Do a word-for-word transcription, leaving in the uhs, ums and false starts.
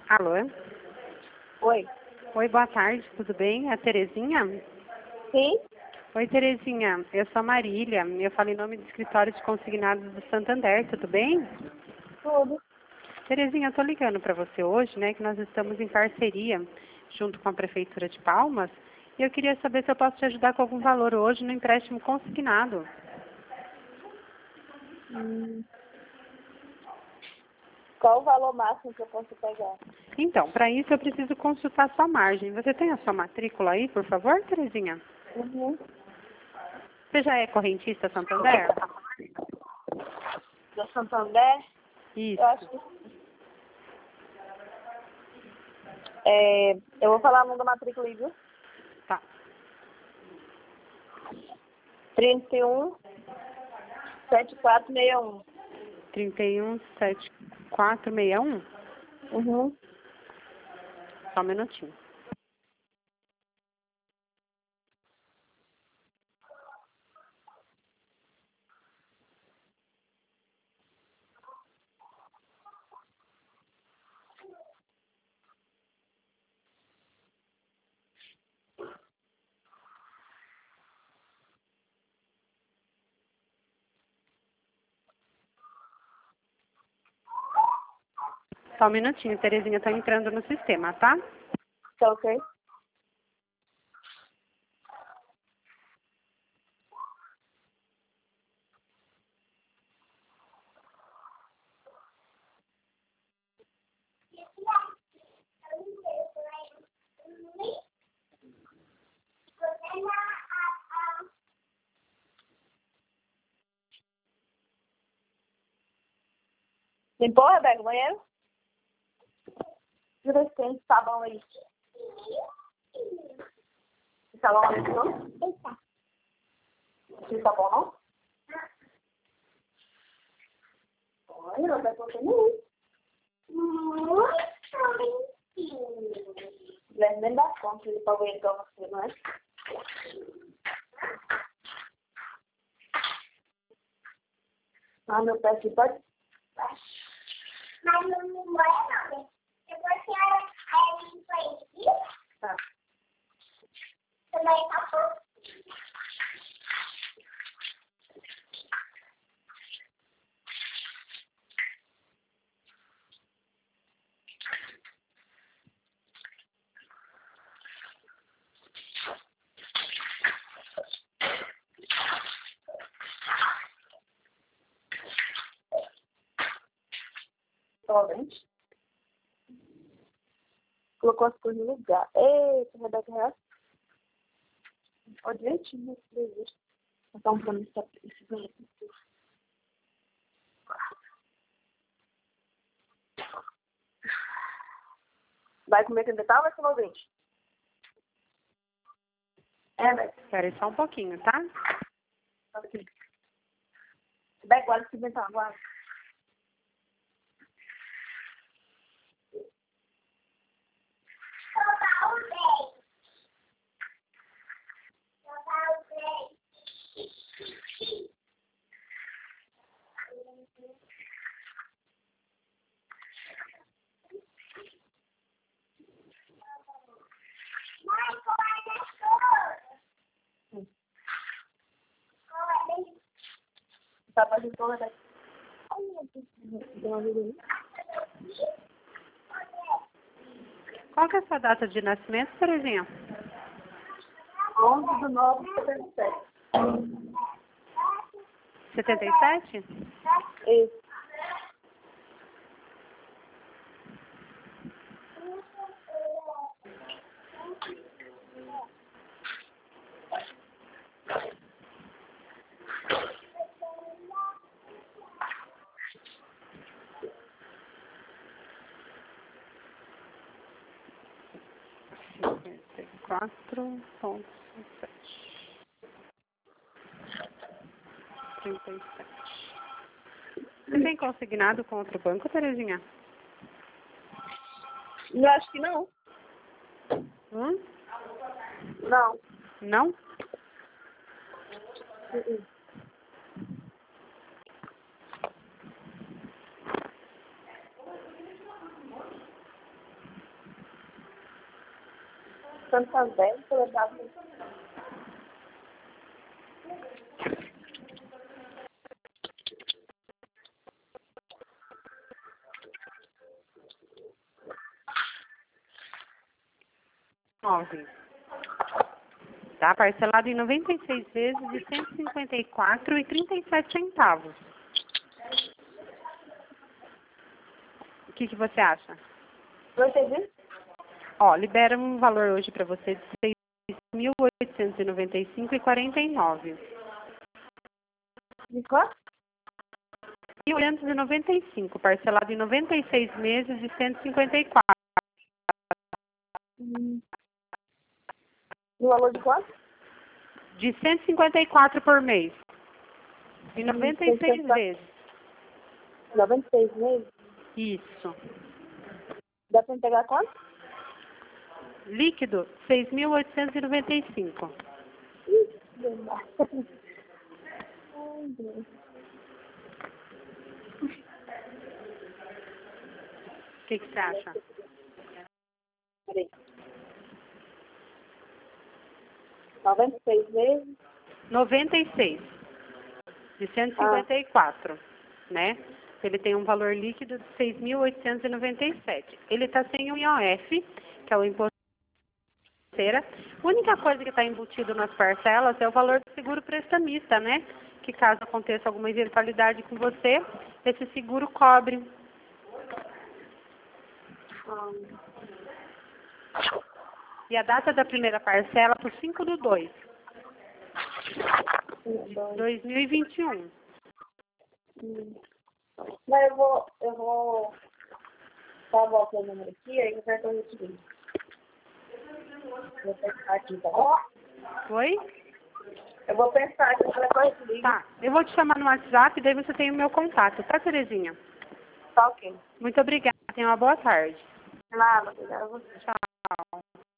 Alô? Oi. Oi, boa tarde, tudo bem? É a Terezinha? Sim? Oi, Terezinha, eu sou a Marília, eu falo em nome do escritório de consignados do Santander, tudo bem? Tudo. Terezinha, eu tô ligando para você hoje, né, que nós estamos em parceria junto com a Prefeitura de Palmas, e eu queria saber se eu posso te ajudar com algum valor hoje no empréstimo consignado. Hum. Qual o valor máximo que eu posso pegar? Então, para isso eu preciso consultar sua margem. Você tem a sua matrícula aí, por favor, Terezinha? Uhum. Você já é correntista Santander? Do Santander? Isso. Eu acho que é, eu vou falar o nome da matrícula aí, viu? Tá. trinta e um, setenta e quatro, sessenta e um. trinta e um, setenta e quatro, sessenta e um? Uhum. Só um minutinho. Só um minutinho, Terezinha, tá entrando no sistema, tá? Tá ok? Limpou, Rebeca, o banheiro? Deixa eu ver se tem sabão aí. Tem sabão ali, não? Tem sabão, não? Olha, não tá contando isso. Guilherme nem dá conta de ir pra banheiro pra você, não é? Ah, meu pé aqui pode... Mas não me molha não, né? Depois que a a limpa aqui, Tá. também passou. Solvente. Colocou as coisas no lugar. Eita, Rebeca, real. Ó, direitinho, esse desejo. Vou dar um pano nesse esse banheiro. Vai comer que ainda tá ou vai escovar o dente? É, Rebeca. Espera aí só um pouquinho, tá? Olha aqui. Rebeca, guarda esse ventão, guarda. Soltar o dente. Soltar o dente. Mãe, qual é a cor? Qual é a Tá pra gente toda, Rebeca. Deu uma vida aí. Qual que é a sua data de nascimento, Terezinha? onze de nove de setenta e sete. setenta e sete? Isso. cinquenta e quatro ponto sete. trinta e sete. Você tem consignado com outro banco, Terezinha? Eu acho que não. Hum? Não. Não? Uh-uh. Santander, W. nove. Tá? Parcelado em noventa e seis vezes de cento e cinquenta e quatro reais e trinta e sete centavos. O que, que você acha? Não entendi? Ó, libera um valor hoje para você de seis mil oitocentos e noventa e cinco reais e quarenta e nove centavos. De quanto? mil oitocentos e noventa e cinco, parcelado em noventa e seis meses de cento e cinquenta e quatro. Hum. No valor de quanto? De cento e cinquenta e quatro por mês. Em noventa e seis vezes. noventa e seis meses? Isso. Dá pra entregar quanto? Líquido, seis mil oitocentos e noventa e cinco. Ih, demais. Ai, Deus. O que, que você acha? Peraí. noventa e seis vezes? noventa e seis. De cento e cinquenta e quatro, ah. né? Ele tem um valor líquido de seis mil oitocentos e noventa e sete. Ele está sem o I O F, que é o imposto de feira. A única coisa que está embutido nas parcelas é o valor do seguro prestamista, né? Que caso aconteça alguma eventualidade com você, esse seguro cobre. Hum. E a data da primeira parcela por cinco de dois. dois mil e vinte e um. Hum. Mas eu vou, eu vou dar a volta no número aqui, aí eu quero fazer o seguinte. Vou pensar aqui, tá bom? Oi? Eu vou pensar aqui, para depois eu ligo. Tá, eu vou te chamar no WhatsApp, daí você tem o meu contato, tá, Terezinha? Tá ok. Muito obrigada, tenha uma boa tarde. Nada, obrigada a você. Tchau.